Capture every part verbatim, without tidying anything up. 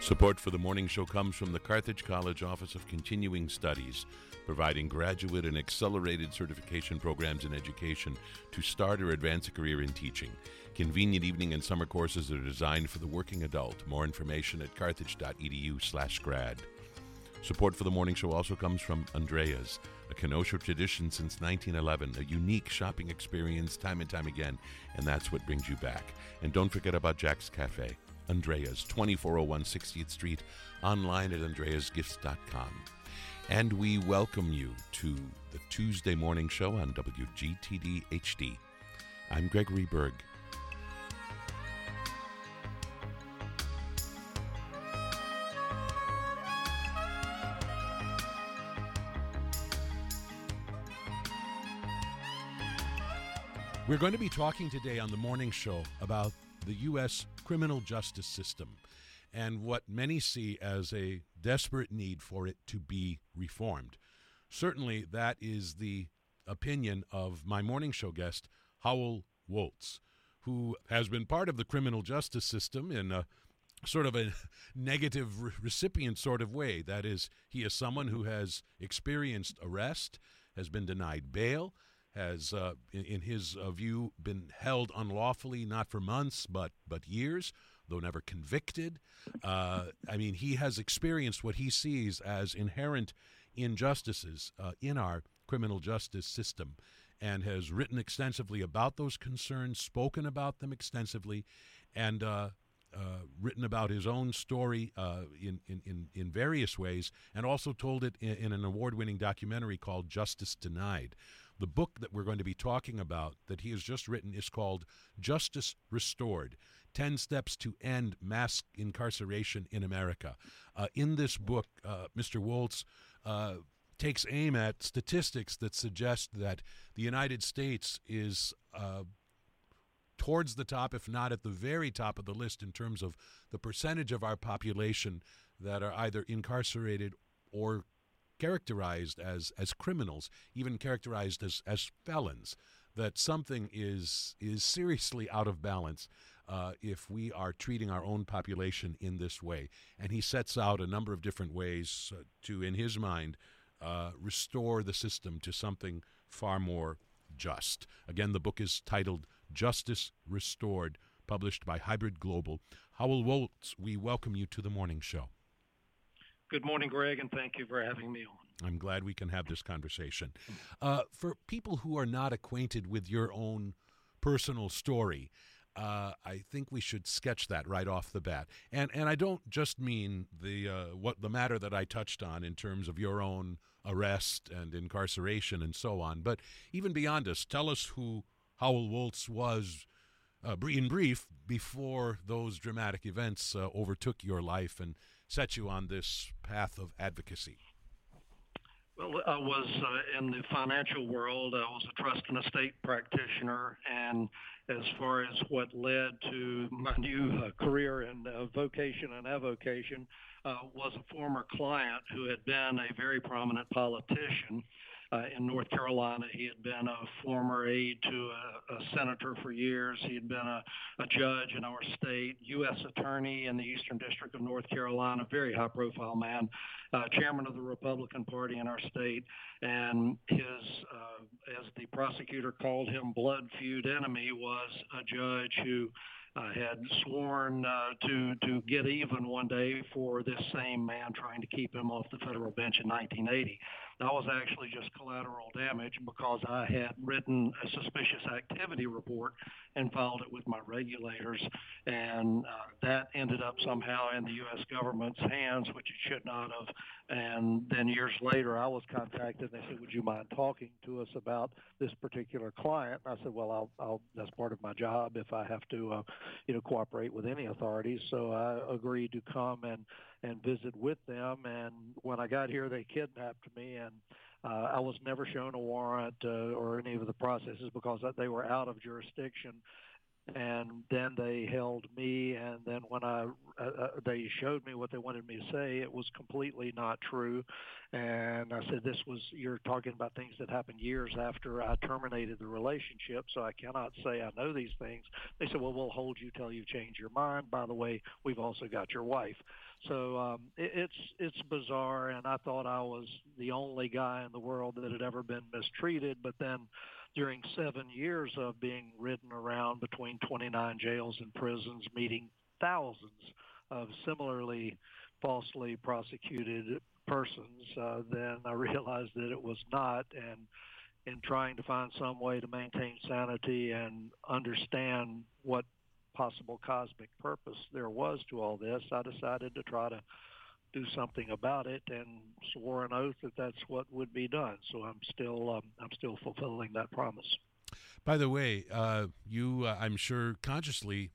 Support for the morning show comes from the Carthage College Office of Continuing Studies, providing graduate and accelerated certification programs in education to start or advance a career in teaching. Convenient evening and summer courses are designed for the working adult. More information at carthage.edu slash grad. Support for the morning show also comes from Andrea's, a Kenosha tradition since nineteen eleven, a unique shopping experience time and time again, and that's what brings you back. And don't forget about Jack's Cafe, Andrea's, twenty-four oh one sixtieth Street, online at andreas gifts dot com. And we welcome you to the Tuesday morning show on W G T D H D. I'm Gregory Berg. We're going to be talking today on the morning show about the U S criminal justice system and what many see as a desperate need for it to be reformed. Certainly, that is the opinion of my morning show guest, Howell Woltz, who has been part of the criminal justice system in a sort of a negative re- recipient sort of way. That is, he is someone who has experienced arrest, has been denied bail, has, uh, in, in his uh, view, been held unlawfully, not for months, but but years, though never convicted. Uh, I mean, he has experienced what he sees as inherent injustices uh, in our criminal justice system and has written extensively about those concerns, spoken about them extensively, and uh, uh, written about his own story uh, in, in, in, in various ways, and also told it in, in an award-winning documentary called Justice Denied. The book that we're going to be talking about that he has just written is called Justice Restored, ten Steps to End Mass Incarceration in America. Uh, in this book, uh, Mister Woltz uh, takes aim at statistics that suggest that the United States is uh, towards the top, if not at the very top of the list in terms of the percentage of our population that are either incarcerated or characterized as as criminals, even characterized as as felons, that something is is seriously out of balance uh, if we are treating our own population in this way. And he sets out a number of different ways uh, to, in his mind, uh, restore the system to something far more just. Again, the book is titled Justice Restored, published by Hybrid Global. Howell Woltz, we welcome you to the morning show. Good morning, Greg, and thank you for having me on. I'm glad we can have this conversation. Uh, for people who are not acquainted with your own personal story, uh, I think we should sketch that right off the bat. And and I don't just mean the uh, what the matter that I touched on in terms of your own arrest and incarceration and so on, but even beyond us, tell us who Howell Woltz was uh, in brief before those dramatic events uh, overtook your life and set you on this path of advocacy. Well, I was uh, in the financial world. I was a trust and estate practitioner, and as far as what led to my new uh, career in uh, vocation and avocation, uh, was a former client who had been a very prominent politician Uh, in North Carolina. He had been a former aide to a, a senator for years. He had been a, a judge in our state, U S attorney in the Eastern District of North Carolina, very high-profile man, uh, chairman of the Republican Party in our state. And his, uh, as the prosecutor called him, blood feud enemy was a judge who uh, had sworn uh, to to get even one day for this same man trying to keep him off the federal bench in nineteen eighty. That was actually just collateral damage because I had written a suspicious activity report and filed it with my regulators, and uh, that ended up somehow in the U S government's hands, which it should not have. And then years later, I was contacted, and they said, would you mind talking to us about this particular client? And I said, well, I'll, I'll, that's part of my job if I have to, uh, you know, cooperate with any authorities. So I agreed to come and, and visit with them. And when I got here, they kidnapped me, and uh, I was never shown a warrant uh, or any of the processes because they were out of jurisdiction. And then they held me, and then when I uh, uh, they showed me what they wanted me to say, it was completely not true. And I said, "This was you're talking about things that happened years after I terminated the relationship, so I cannot say I know these things." They said, "Well, we'll hold you till you change your mind. By the way, we've also got your wife." So um, it, it's it's bizarre, and I thought I was the only guy in the world that had ever been mistreated, but then during seven years of being ridden around between twenty-nine jails and prisons, meeting thousands of similarly falsely prosecuted persons, uh, then I realized that it was not. And in trying to find some way to maintain sanity and understand what possible cosmic purpose there was to all this, I decided to try to do something about it, and swore an oath that that's what would be done. So I'm still um, I'm still fulfilling that promise. By the way, uh, you uh, I'm sure consciously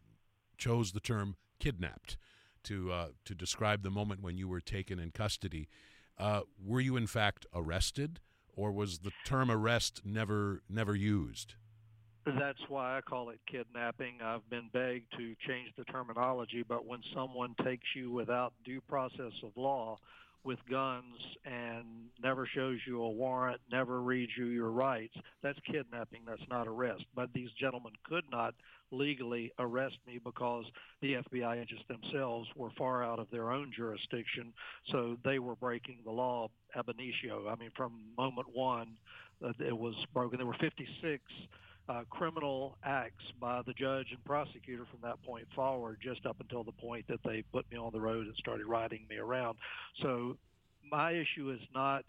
chose the term kidnapped to uh, to describe the moment when you were taken in custody. Uh, were you in fact arrested, or was the term arrest never never used? That's why I call it kidnapping. I've been begged to change the terminology, but when someone takes you without due process of law with guns and never shows you a warrant, never reads you your rights, that's kidnapping. That's not arrest. But these gentlemen could not legally arrest me because the F B I agents themselves were far out of their own jurisdiction, so they were breaking the law ab initio. I mean, from moment one, uh, it was broken. There were fifty-six Uh, criminal acts by the judge and prosecutor from that point forward, just up until the point that they put me on the road and started riding me around. So my issue is not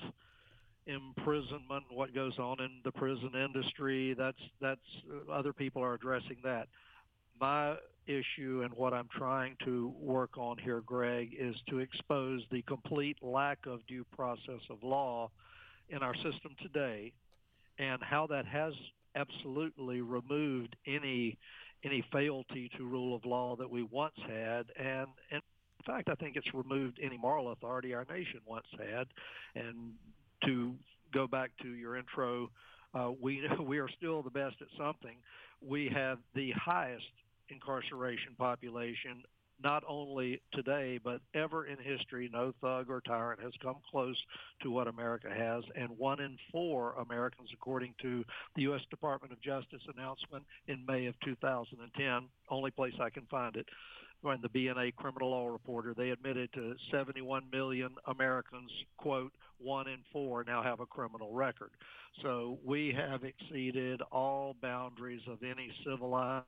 imprisonment and what goes on in the prison industry. That's that's uh, other people are addressing that. My issue and what I'm trying to work on here, Greg, is to expose the complete lack of due process of law in our system today, and how that has absolutely removed any any fealty to rule of law that we once had, and, and in fact, I think it's removed any moral authority our nation once had. And to go back to your intro, uh, we we are still the best at something. We have the highest incarceration population, not only today, but ever in history. No thug or tyrant has come close to what America has. And one in four Americans, according to the U S Department of Justice announcement in May of two thousand ten, only place I can find it, when the B N A Criminal Law Reporter, they admitted to seventy-one million Americans, quote, one in four now have a criminal record. So we have exceeded all boundaries of any civilized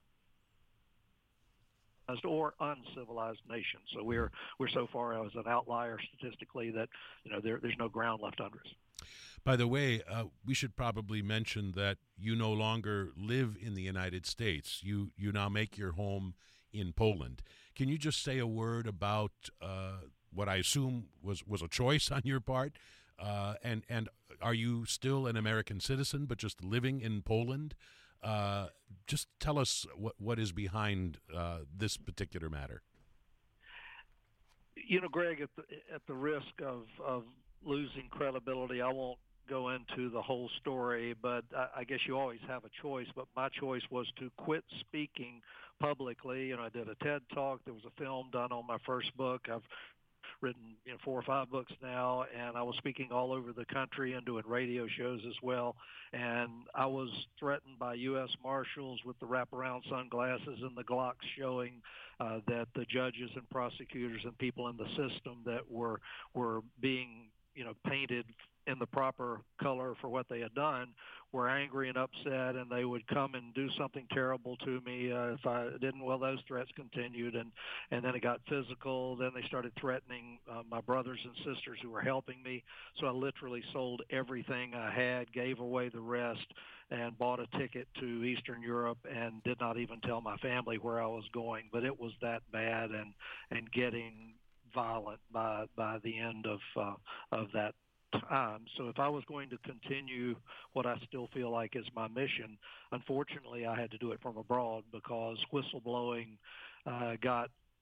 or uncivilized nation. So we're we're so far as an outlier statistically that, you know, there, there's no ground left under us. By the way, uh, we should probably mention that you no longer live in the United States. You you now make your home in Poland. Can you just say a word about uh, what I assume was, was a choice on your part? Uh, and and are you still an American citizen but just living in Poland? Uh, just tell us what, what is behind uh, this particular matter. You know, Greg, at the, at the risk of, of losing credibility, I won't go into the whole story, but I, I guess you always have a choice. But my choice was to quit speaking publicly. You know, I did a TED Talk. There was a film done on my first book. I've written, you know, four or five books now, and I was speaking all over the country and doing radio shows as well. And I was threatened by U S Marshals with the wraparound sunglasses and the Glocks, showing uh, that the judges and prosecutors and people in the system that were were being, you know, painted in the proper color for what they had done were angry and upset, and they would come and do something terrible to me uh, if I didn't. Well, those threats continued, and, and then it got physical. Then they started threatening uh, my brothers and sisters who were helping me. So I literally sold everything I had, gave away the rest, and bought a ticket to Eastern Europe and did not even tell my family where I was going. But it was that bad and, and getting violent by, by the end of, uh, of that time. So if I was going to continue what I still feel like is my mission, unfortunately I had to do it from abroad because whistleblowing uh, got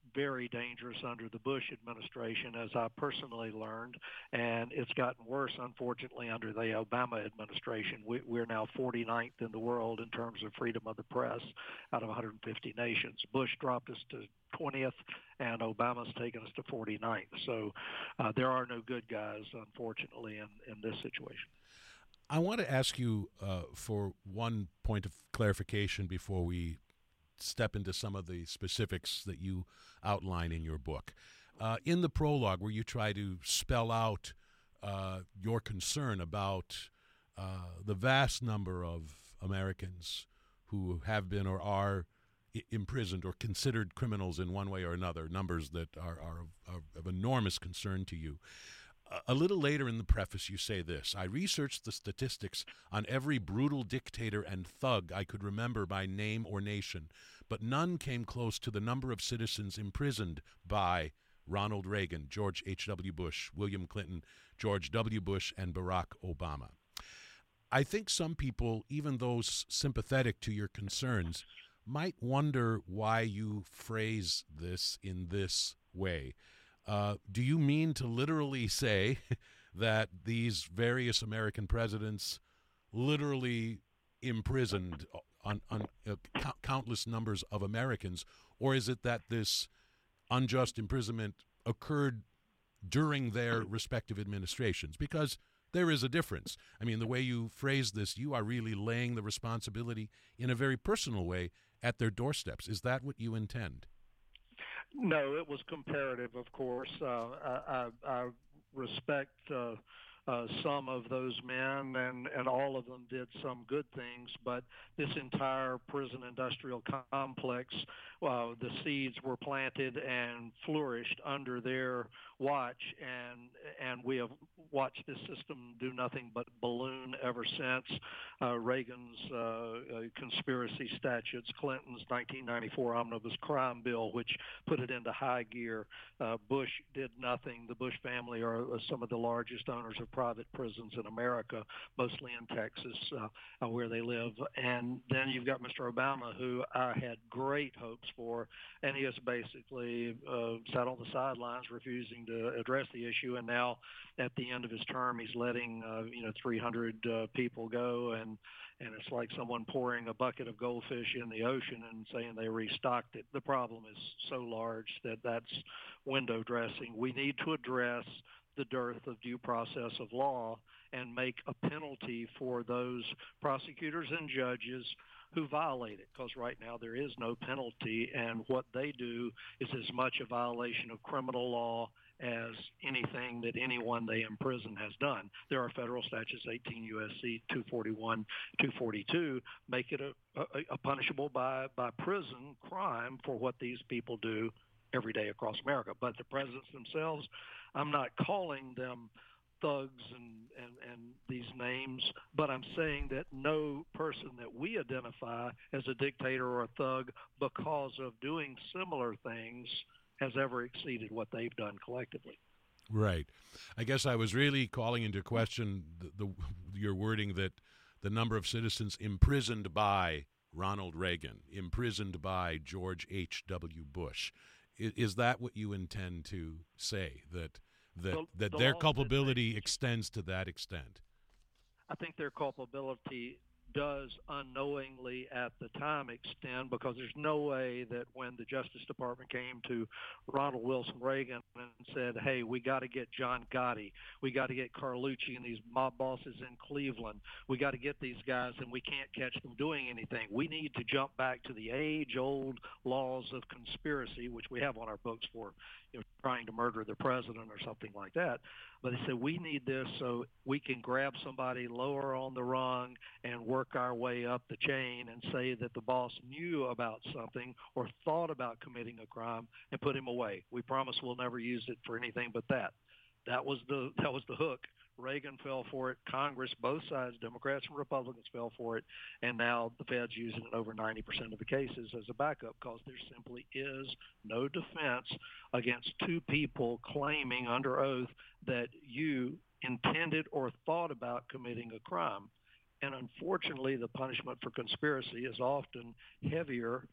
very dangerous under the Bush administration, as I personally learned, and it's gotten worse, unfortunately, under the Obama administration. We, we're now forty-ninth in the world in terms of freedom of the press out of one hundred fifty nations. Bush dropped us to twentieth, and Obama's taken us to forty-ninth. So uh, there are no good guys, unfortunately, in, in this situation. I want to ask you uh, for one point of clarification before we step into some of the specifics that you outline in your book. Uh, in the prologue, where you try to spell out uh, your concern about uh, the vast number of Americans who have been or are I- imprisoned or considered criminals in one way or another, numbers that are, are, of, are of enormous concern to you. A little later in the preface, you say this: I researched the statistics on every brutal dictator and thug I could remember by name or nation, but none came close to the number of citizens imprisoned by Ronald Reagan, George H W. Bush, William Clinton, George W. Bush, and Barack Obama. I think some people, even those sympathetic to your concerns, might wonder why you phrase this in this way. Uh, do you mean to literally say that these various American presidents literally imprisoned on, on uh, c- countless numbers of Americans, or is it that this unjust imprisonment occurred during their respective administrations? Because there is a difference. I mean, the way you phrase this, you are really laying the responsibility in a very personal way at their doorsteps. Is that what you intend? No, it was comparative, of course. Uh, I, I, I respect uh, uh, some of those men, and, and all of them did some good things, but this entire prison industrial complex, uh, the seeds were planted and flourished under their watch, and and we have watched this system do nothing but balloon ever since. Uh, Reagan's uh, uh, conspiracy statutes, Clinton's nineteen ninety-four omnibus crime bill, which put it into high gear. Uh, Bush did nothing. The Bush family are uh, some of the largest owners of private prisons in America, mostly in Texas, uh, uh, where they live. And then you've got Mister Obama, who I had great hopes for, and he has basically uh, sat on the sidelines, refusing to address the issue. And now, at the end of his term, he's letting uh, you know three hundred uh, people go, and and it's like someone pouring a bucket of goldfish in the ocean and saying they restocked it. The problem is so large that that's window dressing. We need to address the dearth of due process of law and make a penalty for those prosecutors and judges who violate it, because right now there is no penalty, and what they do is as much a violation of criminal law as anything that anyone they imprison has done. There are federal statutes, eighteen U S C two forty-one, two forty-two, make it a, a, a punishable by, by prison crime for what these people do every day across America. But the presidents themselves, I'm not calling them thugs and, and, and these names, but I'm saying that no person that we identify as a dictator or a thug because of doing similar things has ever exceeded what they've done collectively. Right. I guess I was really calling into question the, the your wording that the number of citizens imprisoned by Ronald Reagan, imprisoned by George H W. Bush. Is, is that what you intend to say, that that, the, that the their culpability extends to that extent? I think their culpability does unknowingly at the time extend, because there's no way that when the Justice Department came to Ronald Wilson Reagan and said, hey, we got to get John Gotti, we got to get Carlucci and these mob bosses in Cleveland, we got to get these guys, and we can't catch them doing anything. We need to jump back to the age-old laws of conspiracy, which we have on our books for, you know, trying to murder the president or something like that. But they said, we need this so we can grab somebody lower on the rung and work our way up the chain and say that the boss knew about something or thought about committing a crime and put him away. We promise we'll never use it for anything but that. That was the that was the hook. Reagan fell for it. Congress, both sides, Democrats and Republicans, fell for it. And now the Fed's using it over ninety percent of the cases as a backup, because there simply is no defense against two people claiming under oath that you intended or thought about committing a crime. And unfortunately, the punishment for conspiracy is often heavier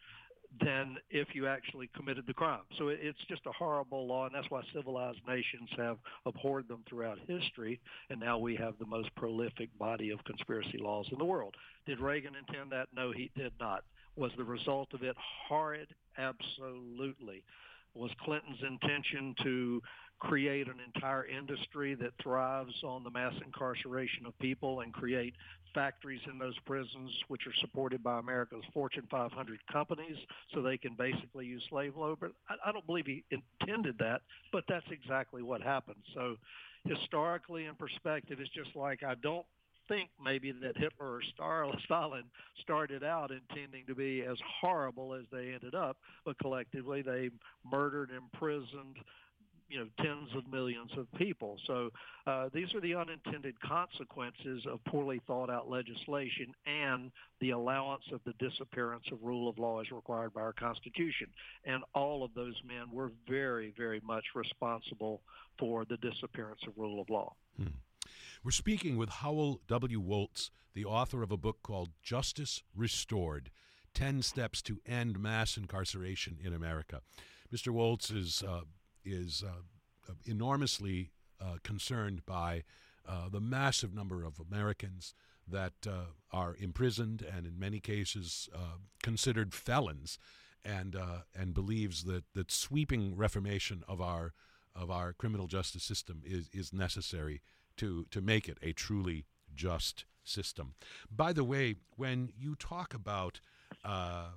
than if you actually committed the crime. So it's just a horrible law, and that's why civilized nations have abhorred them throughout history, and now we have the most prolific body of conspiracy laws in the world. Did Reagan intend that? No, he did not. Was the result of it horrid? Absolutely. Was Clinton's intention to create an entire industry that thrives on the mass incarceration of people and create factories in those prisons which are supported by America's Fortune five hundred companies so they can basically use slave labor? I, I don't believe he intended that, but that's exactly what happened. So historically in perspective, it's just like I don't think maybe that Hitler or Stalin started out intending to be as horrible as they ended up, but collectively they murdered, imprisoned, you know, tens of millions of people. So uh, these are the unintended consequences of poorly thought out legislation and the allowance of the disappearance of rule of law as required by our Constitution. And all of those men were very, very much responsible for the disappearance of rule of law. Hmm. We're speaking with Howell W. Woltz, the author of a book called Justice Restored, ten Steps to End Mass Incarceration in America. Mister Woltz is uh, is uh, enormously uh, concerned by uh, the massive number of Americans that uh, are imprisoned and in many cases uh, considered felons, and uh, and believes that, that sweeping reformation of our of our criminal justice system is, is necessary to, to make it a truly just system. By the way, when you talk about uh,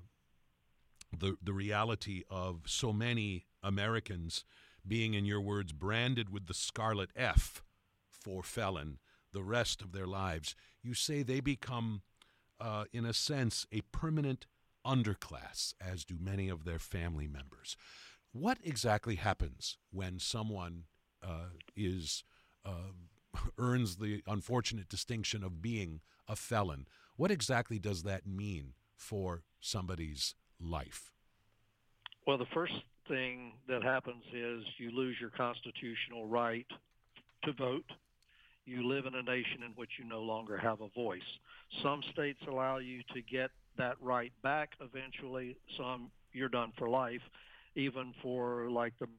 the the reality of so many Americans being, in your words, branded with the scarlet F for felon the rest of their lives, you say they become, uh, in a sense, a permanent underclass, as do many of their family members. What exactly happens when someone uh, is uh, earns the unfortunate distinction of being a felon? What exactly does that mean for somebody's life? Well, the first thing that happens is you lose your constitutional right to vote. You live in a nation in which you no longer have a voice. Some states allow you to get that right back eventually. Some, you're done for life, even for like the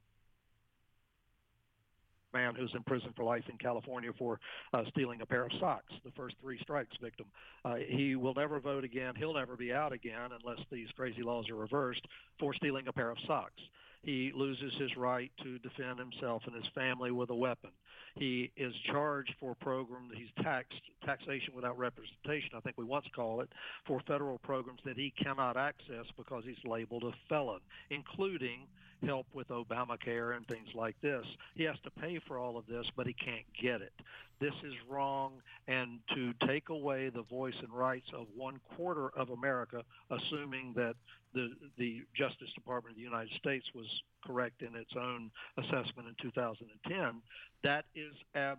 man who's in prison for life in California for uh, stealing a pair of socks, the first three strikes victim. Uh, he will never vote again. He'll never be out again unless these crazy laws are reversed for stealing a pair of socks. He loses his right to defend himself and his family with a weapon. He is charged for a program that he's taxed, taxation without representation, I think we once call it, for federal programs that he cannot access because he's labeled a felon, including help with Obamacare and things like this. He has to pay for all of this, but he can't get it. This is wrong, and to take away the voice and rights of one quarter of America, assuming that the the Justice Department of the United States was correct in its own assessment in two thousand ten, that is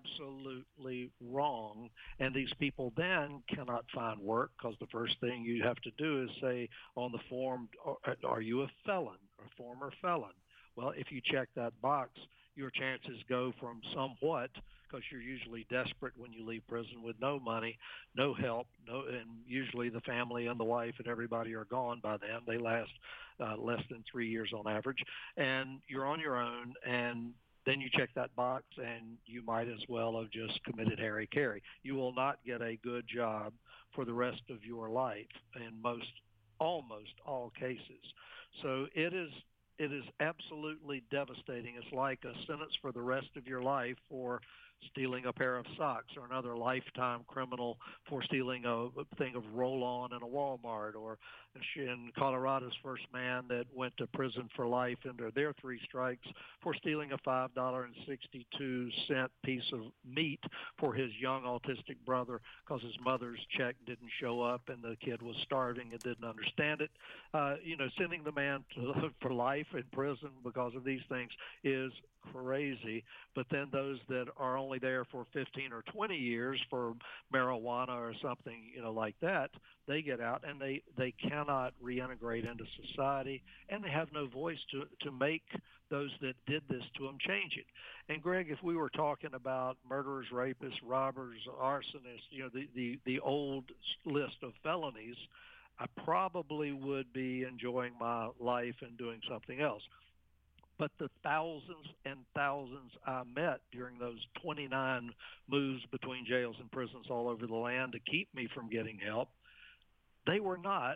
absolutely wrong. And these people then cannot find work because the first thing you have to do is say on the form, are you a felon or former felon? Well, if you check that box, your chances go from somewhat, because you're usually desperate when you leave prison with no money, no help, no, and usually the family and the wife and everybody are gone by then. They last uh, less than three years on average, and you're on your own, and then you check that box, and you might as well have just committed hara-kiri. You will not get a good job for the rest of your life in most, almost all cases. So it is it is absolutely devastating. It's like a sentence for the rest of your life for stealing a pair of socks, or another lifetime criminal for stealing a thing of roll-on in a Walmart, or in Colorado's first man that went to prison for life under their three strikes for stealing a five dollars and sixty-two cents piece of meat for his young autistic brother because his mother's check didn't show up and the kid was starving and didn't understand it. Uh, you know, sending the man to, for life in prison because of these things is crazy. But then those that are only there for fifteen or twenty years for marijuana or something, you know, like that, they get out and they, they cannot reintegrate into society, and they have no voice to, to make those that did this to them change it. And Greg, if we were talking about murderers, rapists, robbers, arsonists, you know, the, the, the old list of felonies, I probably would be enjoying my life and doing something else. But the thousands and thousands I met during those twenty-nine moves between jails and prisons all over the land to keep me from getting help, they were not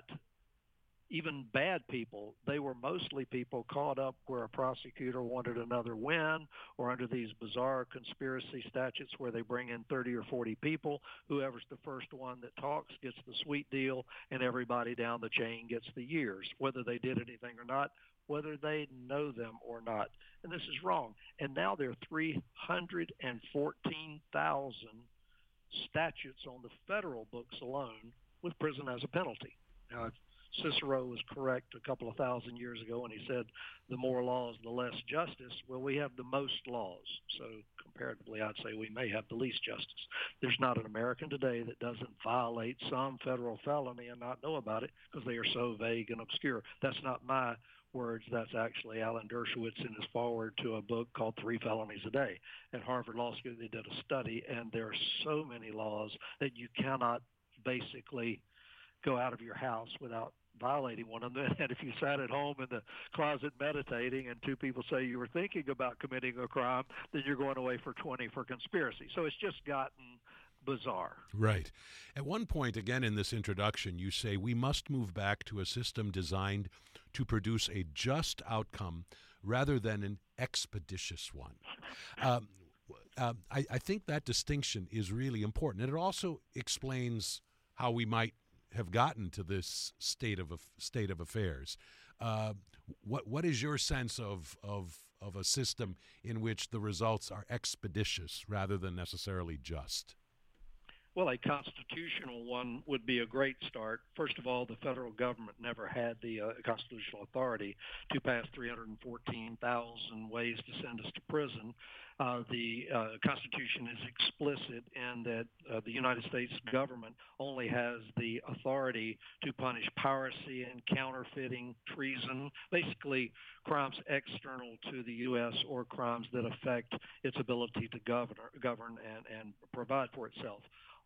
even bad people. They were mostly people caught up where a prosecutor wanted another win, or under these bizarre conspiracy statutes where they bring in thirty or forty people. Whoever's the first one that talks gets the sweet deal, and everybody down the chain gets the years, whether they did anything or not, whether they know them or not. And this is wrong. And now there are three hundred fourteen thousand statutes on the federal books alone with prison as a penalty. Now, Cicero was correct a couple of thousand years ago when he said the more laws, the less justice. Well, we have the most laws. So comparatively, I'd say we may have the least justice. There's not an American today that doesn't violate some federal felony and not know about it because they are so vague and obscure. That's not my words. That's actually Alan Dershowitz in his foreword to a book called Three Felonies a Day. At Harvard Law School, they did a study, and there are so many laws that you cannot basically go out of your house without violating one of them. And if you sat at home in the closet meditating and two people say you were thinking about committing a crime, then you're going away for twenty for conspiracy. So it's just gotten bizarre. Right. At one point, again in this introduction, you say we must move back to a system designed to produce a just outcome rather than an expeditious one. Um, uh, I, I think that distinction is really important. And it also explains how we might have gotten to this state of state of affairs. Uh, what what is your sense of of of a system in which the results are expeditious rather than necessarily just? Well, a constitutional one would be a great start. First of all, the federal government never had the uh, constitutional authority to pass three hundred fourteen thousand ways to send us to prison. Uh, the uh, Constitution is explicit in that uh, the United States government only has the authority to punish piracy and counterfeiting, treason, basically crimes external to the U S or crimes that affect its ability to govern, govern and, and provide for itself.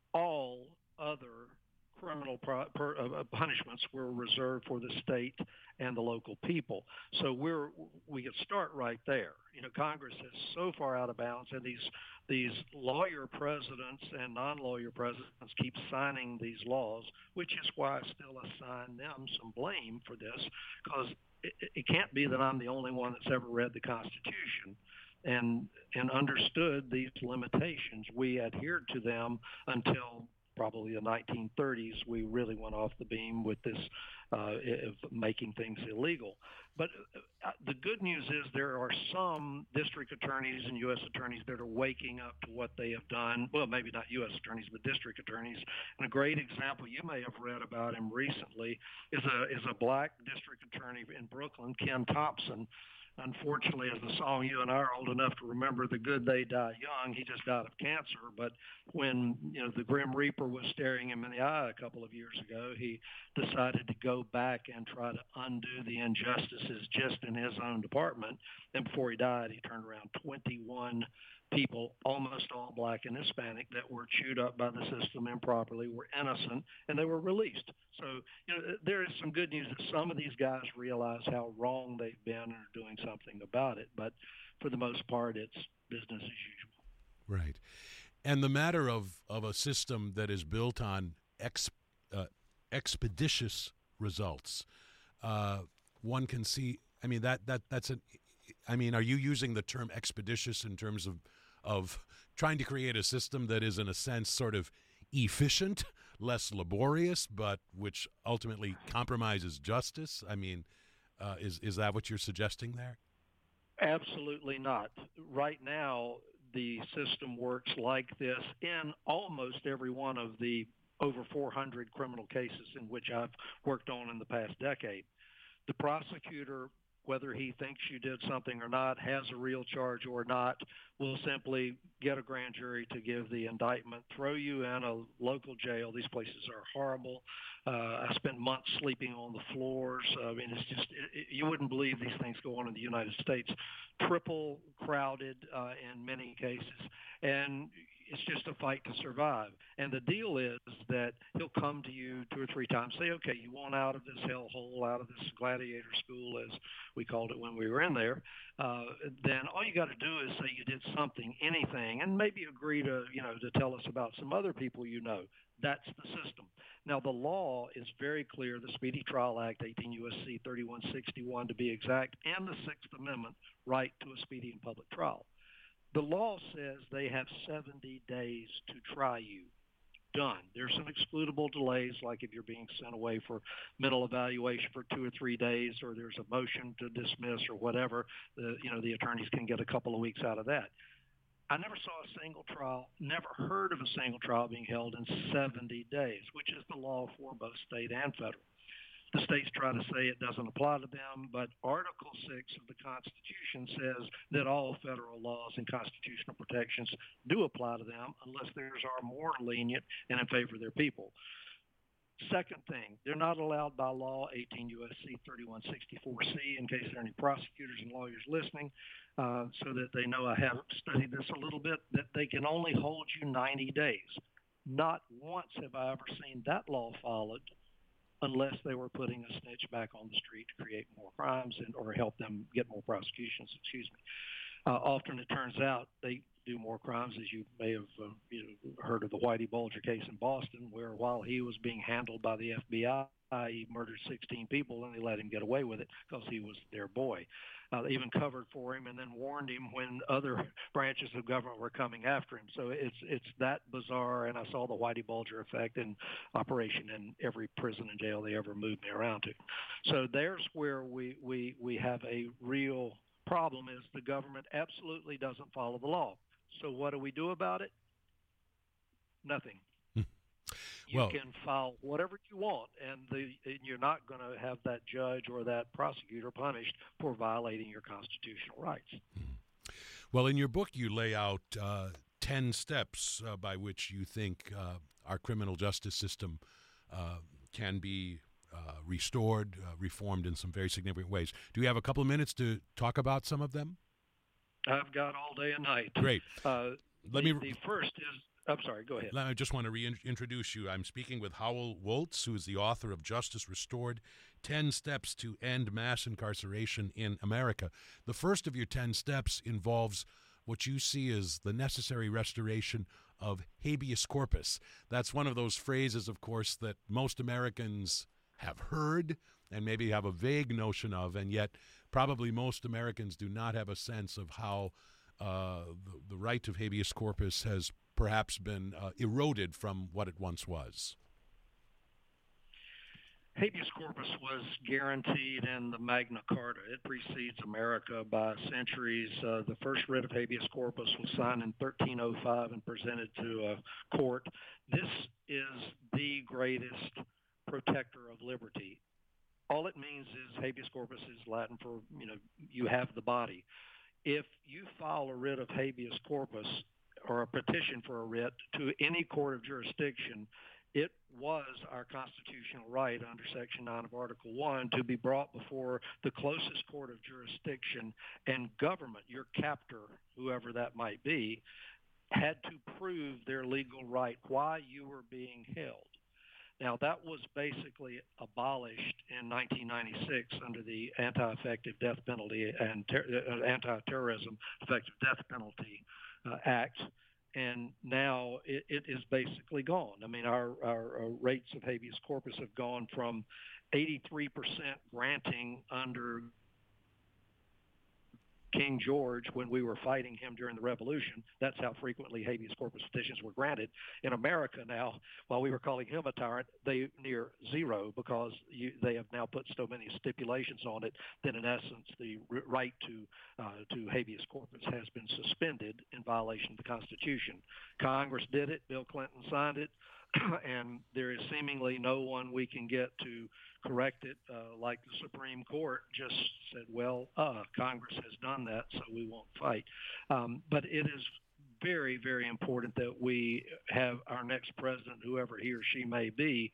All other criminal pro, per, uh, punishments were reserved for the state and the local people. So we're we could start right there. You know, Congress is so far out of bounds, and these these lawyer presidents and non-lawyer presidents keep signing these laws, which is why I still assign them some blame for this, because it, it can't be that I'm the only one that's ever read the Constitution and and understood these limitations. We adhered to them until probably the nineteen thirties. We really went off the beam with this uh, of making things illegal. But uh, the good news is there are some district attorneys and U S attorneys that are waking up to what they have done. Well, maybe not U S attorneys, but district attorneys. And a great example, you may have read about him recently, is a is a black district attorney in Brooklyn, Ken Thompson. Unfortunately, as the song, you and I are old enough to remember The Good They Die Young. He just died of cancer. But when, you know, the Grim Reaper was staring him in the eye a couple of years ago, he decided to go back and try to undo the injustices just in his own department. And before he died, he turned around twenty-one people, almost all black and Hispanic, that were chewed up by the system improperly, were innocent, and they were released. So, you know, there is some good news that some of these guys realize how wrong they've been and are doing something about it. But for the most part, it's business as usual. Right. And the matter of, of a system that is built on ex, uh, expeditious results, uh, one can see, I mean, that, that that's an, I mean, are you using the term expeditious in terms of of trying to create a system that is, in a sense, sort of efficient, less laborious, but which ultimately compromises justice? I mean, uh, is is that what you're suggesting there? Absolutely not. Right now, the system works like this in almost every one of the over four hundred criminal cases in which I've worked on in the past decade. The prosecutor, whether he thinks you did something or not, has a real charge or not, will simply get a grand jury to give the indictment, throw you in a local jail. These places are horrible. Uh, I spent months sleeping on the floors. I mean, it's just, it, it, you wouldn't believe these things go on in the United States. Triple crowded uh, in many cases. And it's just a fight to survive. And the deal is that he'll come to you two or three times, say, okay, you want out of this hellhole, out of this gladiator school, as we called it when we were in there, uh, then all you got to do is say you did something, anything, and maybe agree to, you know, to tell us about some other people you know. That's the system. Now, the law is very clear, the Speedy Trial Act, eighteen U S C thirty-one sixty-one to be exact, and the Sixth Amendment right to a speedy and public trial. The law says they have seventy days to try you. Done. There's some excludable delays, like if you're being sent away for mental evaluation for two or three days, or there's a motion to dismiss or whatever. The, you know, the attorneys can get a couple of weeks out of that. I never saw a single trial, never heard of a single trial being held in seventy days, which is the law for both state and federal. The states try to say it doesn't apply to them, but Article six of the Constitution says that all federal laws and constitutional protections do apply to them unless theirs are more lenient and in favor of their people. Second thing, they're not allowed by law, eighteen U S C thirty-one sixty-four C, in case there are any prosecutors and lawyers listening, uh, so that they know I have studied this a little bit, that they can only hold you ninety days. Not once have I ever seen that law followed unless they were putting a snitch back on the street to create more crimes and or help them get more prosecutions, excuse me. Uh, often it turns out they do more crimes, as you may have uh, you know, heard of the Whitey Bulger case in Boston, where while he was being handled by the F B I, he murdered sixteen people, and they let him get away with it because he was their boy. Uh, they even covered for him and then warned him when other branches of government were coming after him. So it's it's that bizarre, and I saw the Whitey Bulger effect in operation in every prison and jail they ever moved me around to. So there's where we, we, we have a real problem, is the government absolutely doesn't follow the law. So what do we do about it? Nothing. You well, can file whatever you want, and, the, and you're not going to have that judge or that prosecutor punished for violating your constitutional rights. Well, in your book, you lay out uh, ten steps uh, by which you think uh, our criminal justice system uh, can be uh, restored, uh, reformed in some very significant ways. Do you have a couple of minutes to talk about some of them? I've got all day and night. Great. Uh, Let the, me. The first is. I'm sorry, go ahead. I just want to reintroduce you. I'm speaking with Howell Woltz, who is the author of Justice Restored, ten Steps to End Mass Incarceration in America. The first of your ten steps involves what you see as the necessary restoration of habeas corpus. That's one of those phrases, of course, that most Americans have heard and maybe have a vague notion of, and yet probably most Americans do not have a sense of how uh, the, the right of habeas corpus has perhaps been uh, eroded from what it once was. Habeas corpus was guaranteed in the Magna Carta. It precedes America by centuries. Uh, the first writ of habeas corpus was signed in thirteen oh five and presented to a court. This is the greatest protector of liberty. All it means is habeas corpus is Latin for, you know, you have the body. If you file a writ of habeas corpus or a petition for a writ to any court of jurisdiction, it was our constitutional right under Section nine of Article one to be brought before the closest court of jurisdiction, and government, your captor, whoever that might be, had to prove their legal right, why you were being held. Now, that was basically abolished in nineteen ninety-six under the Anti-Effective Death Penalty and ter- uh, Anti-Terrorism Effective Death Penalty uh, Act, and now it, it is basically gone. I mean, our, our, our rates of habeas corpus have gone from eighty-three percent granting under King George when we were fighting him during the Revolution. That's how frequently habeas corpus petitions were granted. In America now, while we were calling him a tyrant, they near zero, because you, they have now put so many stipulations on it that in essence the r- right to uh, to habeas corpus has been suspended in violation of the Constitution. Congress did it. Bill Clinton signed it. And there is seemingly no one we can get to correct it, uh, like the Supreme Court just said, well, uh, Congress has done that, so we won't fight. Um, but it is very, very important that we have our next president, whoever he or she may be,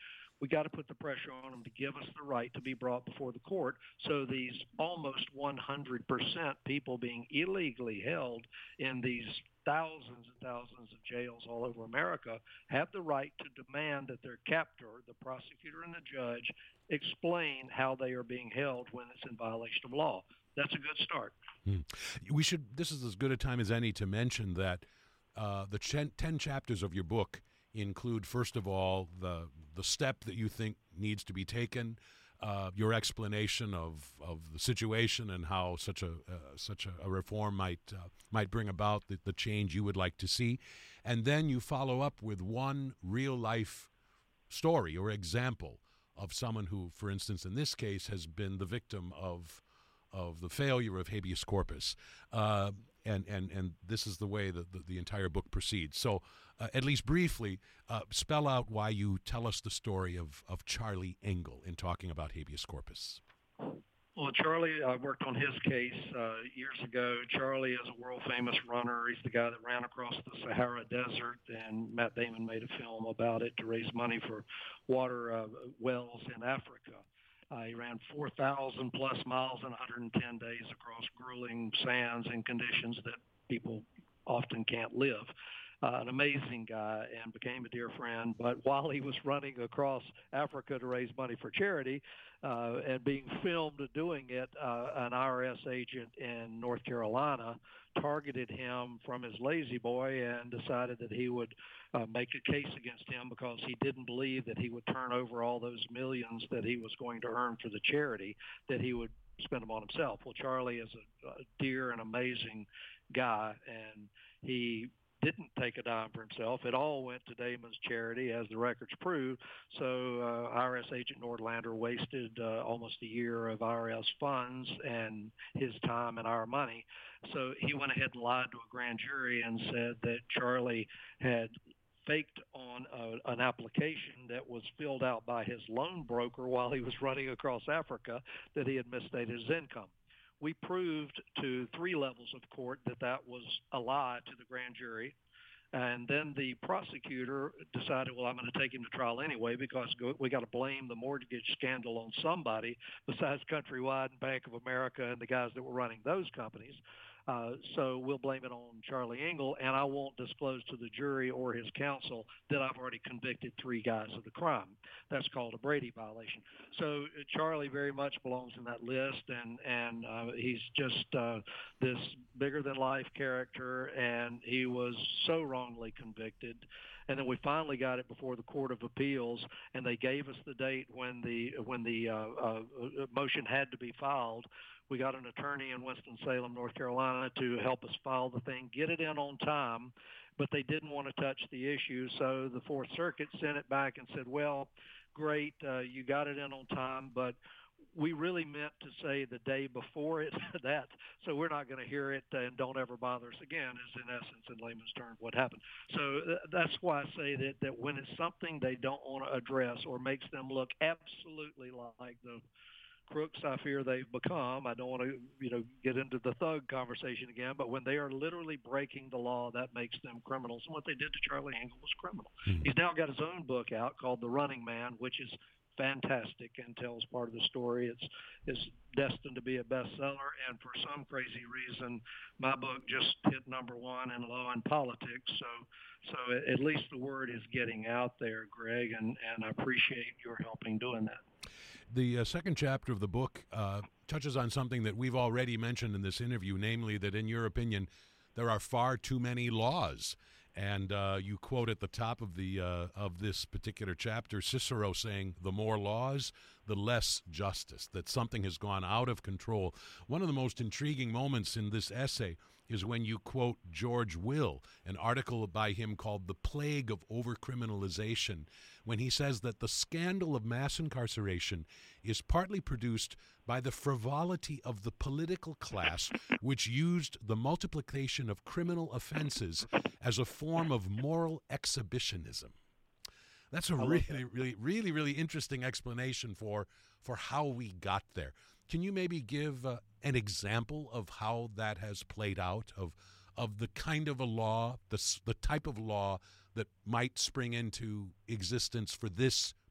We got to put the pressure on them to give us the right to be brought before the court. So these almost one hundred percent people being illegally held in these thousands and thousands of jails all over America have the right to demand that their captor, the prosecutor and the judge, explain how they are being held when it's in violation of law. That's a good start. Hmm. We should. This is as good a time as any to mention that uh, the ch- ten chapters of your book include, first of all, the the step that you think needs to be taken, uh, your explanation of, of the situation and how such a uh, such a, a reform might uh, might bring about the, the change you would like to see, and then you follow up with one real life story or example of someone who, for instance, in this case, has been the victim of of the failure of habeas corpus. Uh, and, and, and this is the way that the, the entire book proceeds. So uh, at least briefly, uh, spell out why you tell us the story of, of Charlie Engle in talking about habeas corpus. Well, Charlie, I worked on his case uh, years ago. Charlie is a world-famous runner. He's the guy that ran across the Sahara Desert, and Matt Damon made a film about it to raise money for water uh, wells in Africa. Uh, he ran four thousand plus miles in one hundred ten days across grueling sands and conditions that people often can't live. Uh, an amazing guy, and became a dear friend. But while he was running across Africa to raise money for charity uh, and being filmed doing it, uh, an I R S agent in North Carolina targeted him from his lazy boy and decided that he would uh, make a case against him because he didn't believe that he would turn over all those millions that he was going to earn for the charity, that he would spend them on himself. Well, Charlie is a, a dear and amazing guy, and he didn't take a dime for himself. It all went to Damon's charity, as the records prove. So uh, I R S agent Nordlander wasted uh, almost a year of I R S funds and his time and our money. So he went ahead and lied to a grand jury and said that Charlie had faked on a, an application that was filled out by his loan broker while he was running across Africa that he had misstated his income. We proved to three levels of court that that was a lie to the grand jury. And then the prosecutor decided, well, I'm going to take him to trial anyway because we got to blame the mortgage scandal on somebody besides Countrywide and Bank of America and the guys that were running those companies. Uh, so we'll blame it on Charlie Engle, and I won't disclose to the jury or his counsel that I've already convicted three guys of the crime. That's called a Brady violation. So uh, Charlie very much belongs in that list, and, and uh, he's just uh, this bigger-than-life character, and he was so wrongly convicted. And then we finally got it before the Court of Appeals, and they gave us the date when the, when the uh, uh, motion had to be filed. We got an attorney in Winston-Salem, North Carolina, to help us file the thing, get it in on time, but they didn't want to touch the issue. So the Fourth Circuit sent it back and said, well, great, uh, you got it in on time, but we really meant to say the day before it that, so we're not going to hear it, and don't ever bother us again, is in essence, in layman's terms, what happened. So th- that's why I say that, that when it's something they don't want to address or makes them look absolutely like the crooks I fear they've become. I don't want to, you know, get into the thug conversation again, but when they are literally breaking the law, that makes them criminals. And what they did to Charlie Engle was criminal. Mm-hmm. He's now got his own book out called The Running Man, which is fantastic and tells part of the story. It's it's destined to be a bestseller, and for some crazy reason, my book just hit number one in law and politics. So so at least the word is getting out there, Greg, and, and I appreciate your helping doing that. The uh, second chapter of the book uh, touches on something that we've already mentioned in this interview, namely that, in your opinion, there are far too many laws. And uh, you quote at the top of the uh, of this particular chapter Cicero saying, the more laws, the less justice, that something has gone out of control. One of the most intriguing moments in this essay is when you quote George Will, an article by him called The Plague of Overcriminalization, when he says that the scandal of mass incarceration is partly produced by the frivolity of the political class, which used the multiplication of criminal offenses as a form of moral exhibitionism. That's a really, that. really, really, really interesting explanation for for how we got there. Can you maybe give uh, an example of how that has played out, of of the kind of a law, the the type of law that might spring into existence for this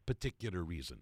particular reason?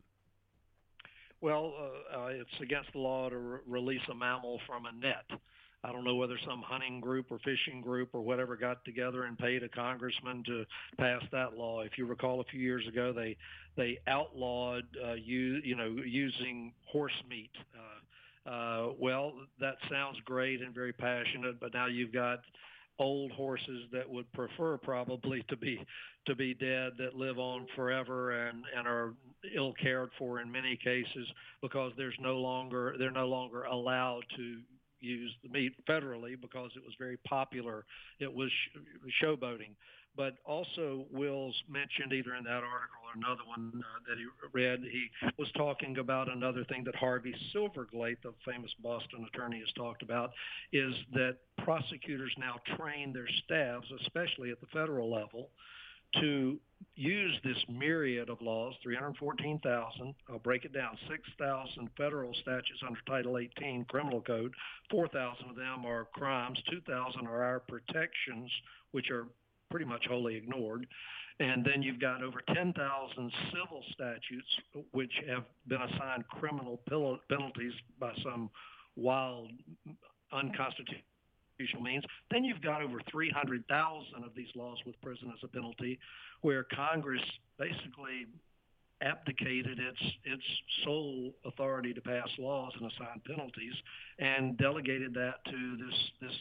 Well, uh, uh, it's against the law to re- release a mammal from a net. I don't know whether some hunting group or fishing group or whatever got together and paid a congressman to pass that law. If you recall, a few years ago, they they outlawed uh, you you know using horse meat. Uh, uh, well, that sounds great and very passionate, but now you've got old horses that would prefer probably to be to be dead, that live on forever and and are ill cared for in many cases because there's no longer they're no longer allowed to use the meat federally because it was very popular. It was sh- showboating. But also, Wills mentioned either in that article or another one uh, that he read, he was talking about another thing that Harvey Silverglate, the famous Boston attorney, has talked about, is that prosecutors now train their staffs, especially at the federal level, to use this myriad of laws, three hundred fourteen thousand, I'll break it down, six thousand federal statutes under Title eighteen Criminal Code, four thousand of them are crimes, two thousand are our protections, which are pretty much wholly ignored. And then you've got over ten thousand civil statutes, which have been assigned criminal penalties by some wild, unconstitutional means. Then you've got over three hundred thousand of these laws with prison as a penalty, where Congress basically abdicated its its sole authority to pass laws and assign penalties, and delegated that to this this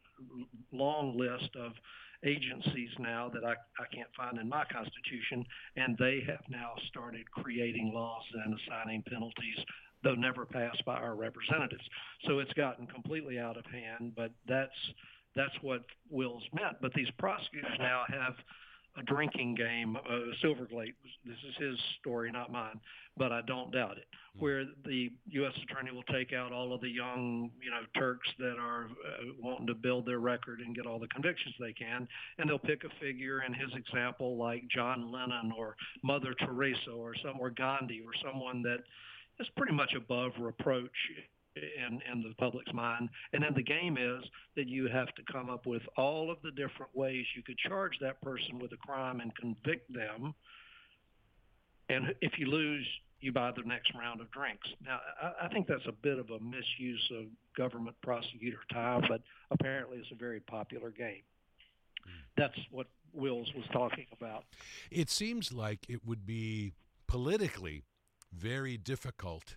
long list of agencies now that I, I can't find in my Constitution, and they have now started creating laws and assigning penalties, though never passed by our representatives. So it's gotten completely out of hand, but that's that's what Wills meant. But these prosecutors now have a drinking game. Uh, Silverglate, this is his story, not mine, but I don't doubt it, where the U S attorney will take out all of the young, you know, Turks that are uh, wanting to build their record and get all the convictions they can, and they'll pick a figure in his example like John Lennon or Mother Teresa or some or Gandhi or someone that is pretty much above reproach in, in the public's mind. And then the game is that you have to come up with all of the different ways you could charge that person with a crime and convict them. And if you lose, you buy the next round of drinks. Now, I, I think that's a bit of a misuse of government prosecutor time, but apparently it's a very popular game. That's what Wills was talking about. It seems like it would be politically very difficult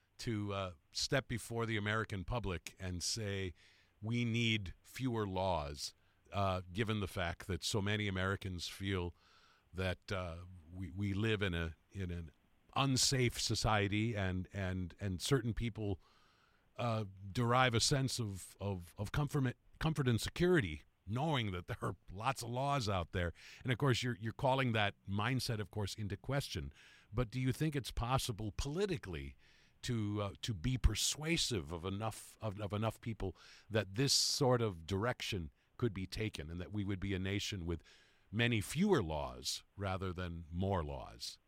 to uh, step before the American public and say we need fewer laws, uh, given the fact that so many Americans feel that uh, we we live in a in an unsafe society, and and and certain people uh, derive a sense of of of comfort comfort and security knowing that there are lots of laws out there. And of course, you're you're calling that mindset, of course, into question. But do you think it's possible politically to uh, to be persuasive of enough of, of enough people that this sort of direction could be taken, and that we would be a nation with many fewer laws rather than more laws?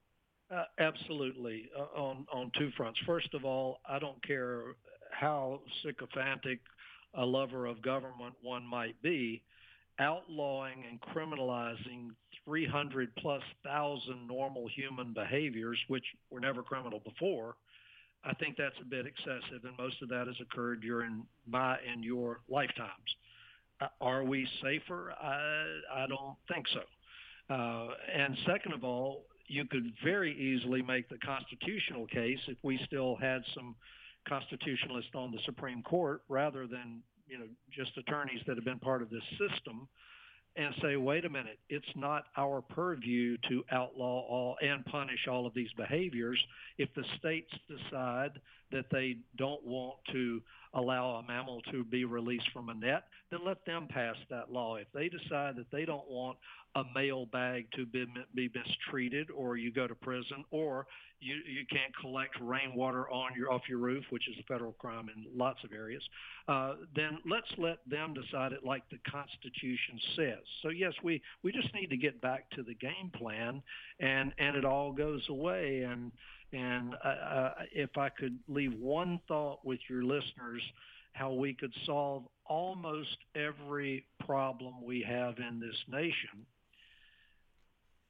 Uh, absolutely, uh, on on two fronts. First of all, I don't care how sycophantic a lover of government one might be, outlawing and criminalizing three hundred plus thousand normal human behaviors, which were never criminal before, I think that's a bit excessive, and most of that has occurred during my and your lifetimes. Uh, are we safer? I, I don't think so. Uh, and second of all, you could very easily make the constitutional case if we still had some constitutionalists on the Supreme Court rather than, you know, just attorneys that have been part of this system, and say, wait a minute, it's not our purview to outlaw all and punish all of these behaviors. If the states decide that they don't want to allow a mammal to be released from a net, then let them pass that law. If they decide that they don't want a mail bag to be, be mistreated, or you go to prison, or you, you can't collect rainwater on your off your roof, which is a federal crime in lots of areas, uh, then let's let them decide it like the Constitution says. So yes, we, we just need to get back to the game plan, and, and it all goes away. And and uh, uh, if I could leave one thought with your listeners, how we could solve almost every problem we have in this nation,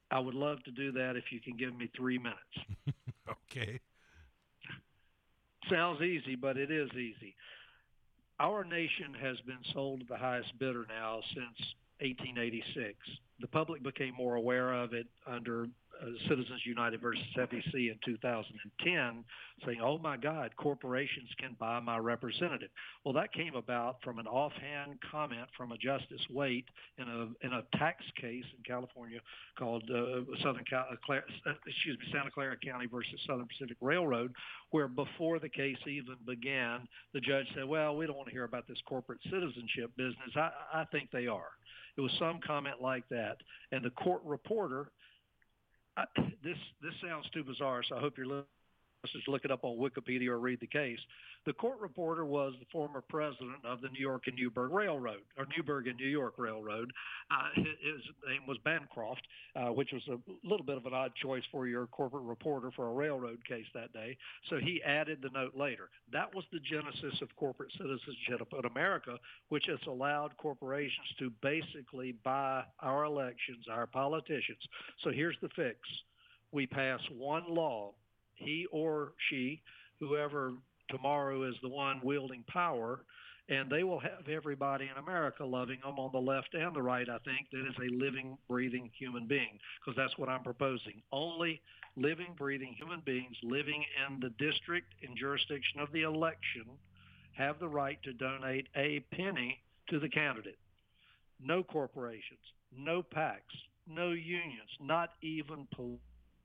I would love to do that if you can give me three minutes. Okay. Sounds easy, but it is easy. Our nation has been sold to the highest bidder now since eighteen eighty-six. The public became more aware of it under uh, Citizens United versus F E C in two thousand ten, saying, oh my God, corporations can buy my representative. Well, that came about from an offhand comment from a Justice Waite in a in a tax case in California called uh, Southern Cal- uh, Cla- uh, excuse me, Santa Clara County versus Southern Pacific Railroad, where before the case even began, the judge said, well, we don't want to hear about this corporate citizenship business. I, I think they are. It was some comment like that. And the court reporter, I, this this sounds too bizarre, so I hope you're listening. Just look it up on Wikipedia or read the case. The court reporter was the former president of the New York and Newburgh Railroad, or Newburgh and New York Railroad. Uh, his, his name was Bancroft, uh, which was a little bit of an odd choice for your corporate reporter for a railroad case that day. So he added the note later. That was the genesis of corporate citizenship in America, which has allowed corporations to basically buy our elections, our politicians. So here's the fix. We pass one law. He or she, whoever tomorrow is the one wielding power, and they will have everybody in America loving them on the left and the right, I think, that is a living, breathing human being, because that's what I'm proposing. Only living, breathing human beings living in the district and jurisdiction of the election have the right to donate a penny to the candidate. No corporations, no PACs, no unions, not even political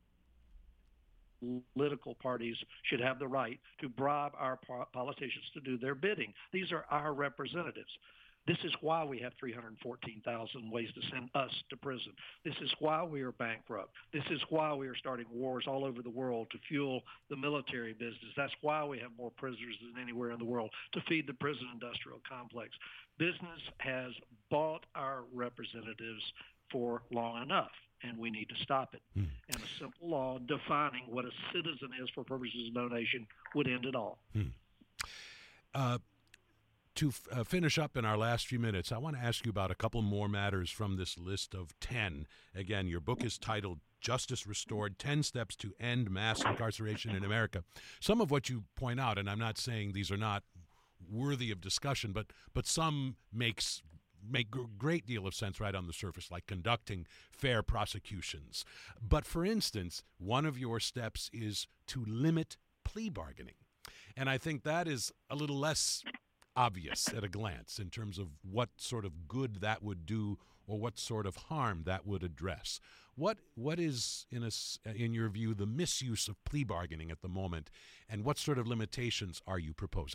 political parties should have the right to bribe our politicians to do their bidding. These are our representatives. This is why we have three hundred fourteen thousand ways to send us to prison. This is why we are bankrupt. This is why we are starting wars all over the world to fuel the military business. That's why we have more prisoners than anywhere in the world, to feed the prison industrial complex. Business has bought our representatives for long enough, and we need to stop it. Hmm. And a simple law defining what a citizen is for purposes of donation would end it all. Hmm. Uh, to f- uh, finish up in our last few minutes, I want to ask you about a couple more matters from this list of ten. Again, your book is titled Justice Restored, ten Steps to End Mass Incarceration in America. Some of what you point out, and I'm not saying these are not worthy of discussion, but but some makes make a great deal of sense right on the surface, like conducting fair prosecutions. But for instance, one of your steps is to limit plea bargaining. And I think that is a little less obvious at a glance in terms of what sort of good that would do or what sort of harm that would address. What what is, in a, in your view, the misuse of plea bargaining at the moment, and what sort of limitations are you proposing?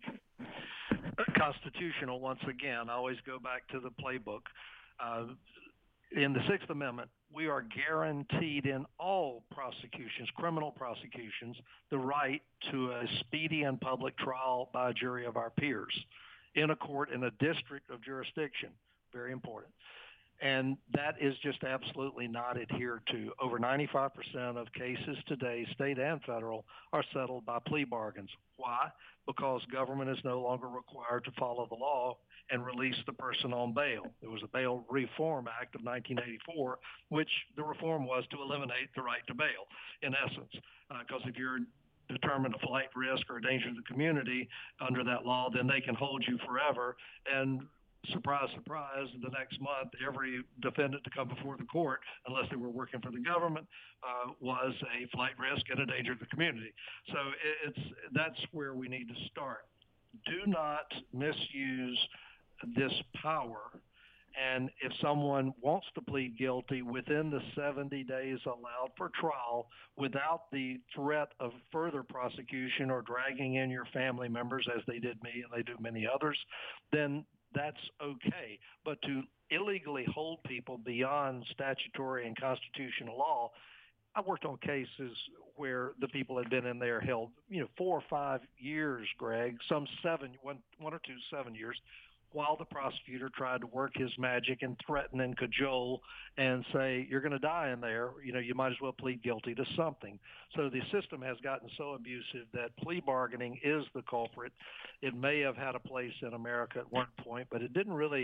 Constitutional, once again. I always go back to the playbook. Uh, in the Sixth Amendment, we are guaranteed in all prosecutions, criminal prosecutions, the right to a speedy and public trial by a jury of our peers in a court in a district of jurisdiction. Very important. And that is just absolutely not adhered to. Over ninety-five percent of cases today, state and federal, are settled by plea bargains. Why? Because government is no longer required to follow the law and release the person on bail. There was a Bail Reform Act of nineteen eighty-four, which the reform was to eliminate the right to bail, in essence. Because uh, if you're determined a flight risk or a danger to the community under that law, then they can hold you forever. And surprise, surprise, the next month, every defendant to come before the court, unless they were working for the government, uh, was a flight risk and a danger to the community. So it's that's where we need to start. Do not misuse this power. And if someone wants to plead guilty within the seventy days allowed for trial without the threat of further prosecution or dragging in your family members, as they did me and they do many others, then that's okay. But to illegally hold people beyond statutory and constitutional law, I worked on cases where the people had been in there held, you know, four or five years, Greg, some seven, one, one or two, seven years, while the prosecutor tried to work his magic and threaten and cajole and say, you're going to die in there, you know, you might as well plead guilty to something. So the system has gotten so abusive that plea bargaining is the culprit. It may have had a place in America at one point, but it didn't really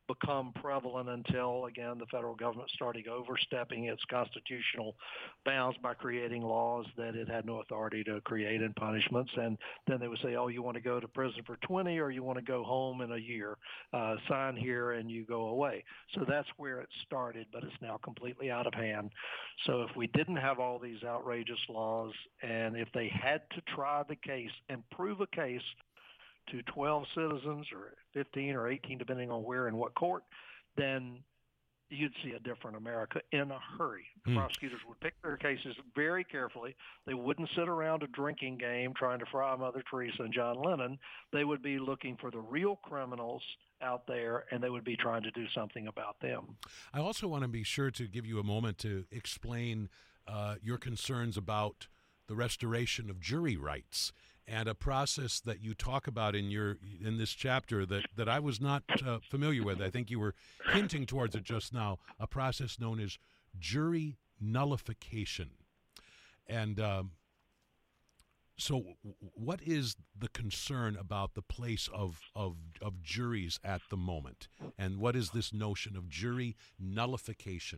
become prevalent until, again, the federal government started overstepping its constitutional bounds by creating laws that it had no authority to create and punishments. And then they would say, oh, you want to go to prison for twenty or you want to go home in a year, uh, sign here and you go away. So that's where it started, but it's now completely out of hand. So if we didn't have all these outrageous laws, and if they had to try the case and prove a case to twelve citizens or fifteen or eighteen, depending on where and what court, then you'd see a different America in a hurry. The mm. prosecutors would pick their cases very carefully. They wouldn't sit around a drinking game trying to fry Mother Teresa and John Lennon. They would be looking for the real criminals out there, and they would be trying to do something about them. I also want to be sure to give you a moment to explain uh, your concerns about the restoration of jury rights, and a process that you talk about in your in this chapter that, that I was not uh, familiar with. I think you were hinting towards it just now, a process known as jury nullification. And um, so w- what is the concern about the place of, of, of juries at the moment? And what is this notion of jury nullification?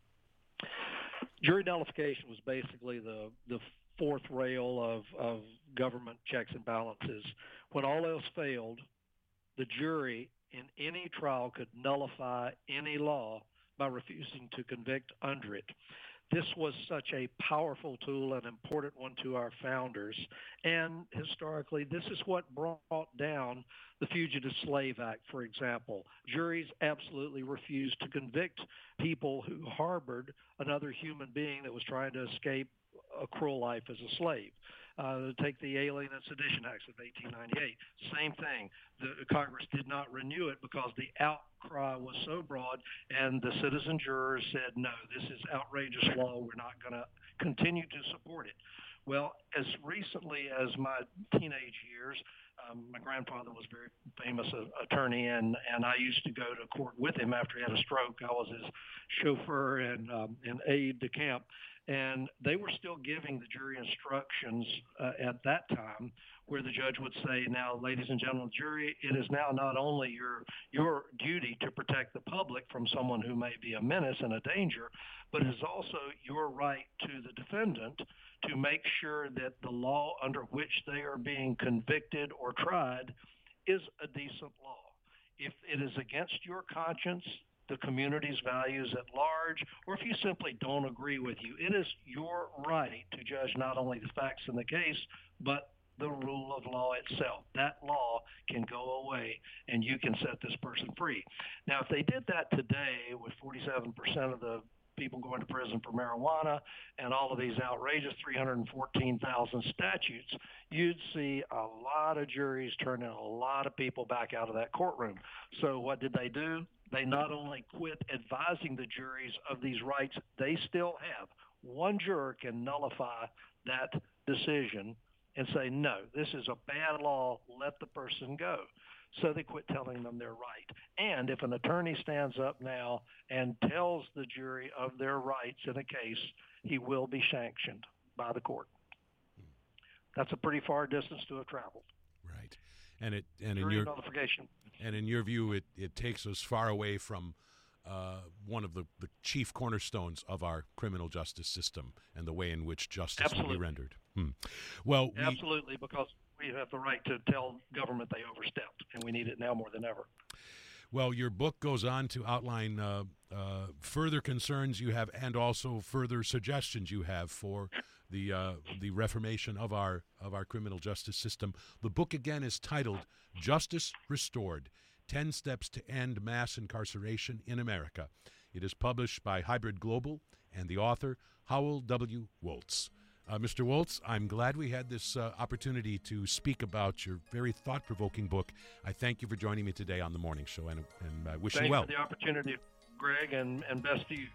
Jury nullification was basically the the fourth rail of, of government checks and balances. When all else failed, the jury in any trial could nullify any law by refusing to convict under it. This was such a powerful tool, an important one to our founders. And historically, this is what brought down the Fugitive Slave Act, for example. Juries absolutely refused to convict people who harbored another human being that was trying to escape a cruel life as a slave. Uh, take the Alien and Sedition Acts of eighteen ninety-eight. Same thing. The Congress did not renew it because the outcry was so broad, and the citizen jurors said, no, this is outrageous law. We're not going to continue to support it. Well, as recently as my teenage years, um, my grandfather was a very famous uh, attorney, and, and I used to go to court with him after he had a stroke. I was his chauffeur and, um, and aide de camp. And they were still giving the jury instructions uh, at that time, where the judge would say, now, ladies and gentlemen, jury, it is now not only your your duty to protect the public from someone who may be a menace and a danger, but it is also your right to the defendant to make sure that the law under which they are being convicted or tried is a decent law. If it is against your conscience, the community's values at large, or if you simply don't agree with you, it is your right to judge not only the facts in the case, but the rule of law itself. That law can go away and you can set this person free. Now, if they did that today with forty-seven percent of the people going to prison for marijuana and all of these outrageous three hundred fourteen thousand statutes, you'd see a lot of juries turning a lot of people back out of that courtroom. So what did they do? They not only quit advising the juries of these rights they still have. One juror can nullify that decision and say, no, this is a bad law, let the person go. So they quit telling them they're right. And if an attorney stands up now and tells the jury of their rights in a case, he will be sanctioned by the court. That's a pretty far distance to have traveled. Right. And it and jury in your nullification. And in your view, it, it takes us far away from uh, one of the, the chief cornerstones of our criminal justice system and the way in which justice Absolutely. can be rendered. Hmm. Well, we, Absolutely, because we have the right to tell government they overstepped, and we need it now more than ever. Well, your book goes on to outline uh, uh, further concerns you have and also further suggestions you have for the uh, the reformation of our of our criminal justice system. The book again is titled Justice Restored: ten Steps to End Mass Incarceration in America. It is published by Hybrid Global and the author Howell W. Woltz. Uh, Mister Woltz, I'm glad we had this uh, opportunity to speak about your very thought-provoking book. I thank you for joining me today on The Morning Show, and, and I wish Thanks you well. Thanks for the opportunity, Greg, and, and best to you.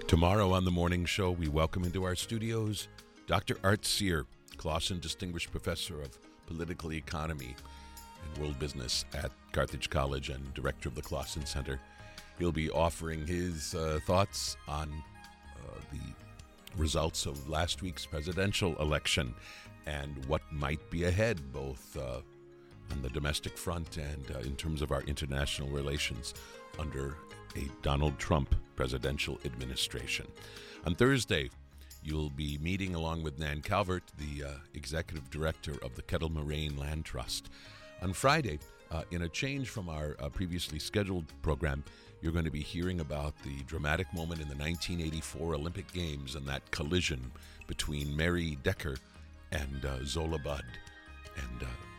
Tomorrow on the morning show, we welcome into our studios Doctor Art Sear, Clausen Distinguished Professor of Political Economy and World Business at Carthage College and Director of the Clausen Center. He'll be offering his uh, thoughts on uh, the results of last week's presidential election and what might be ahead, both uh, on the domestic front and uh, in terms of our international relations under a Donald Trump presidential administration. On Thursday, you'll be meeting along with Nan Calvert, the uh, executive director of the Kettle Moraine Land Trust. On Friday, uh, in a change from our uh, previously scheduled program, you're going to be hearing about the dramatic moment in the nineteen eighty-four Olympic Games and that collision between Mary Decker and uh, Zola Budd. And uh,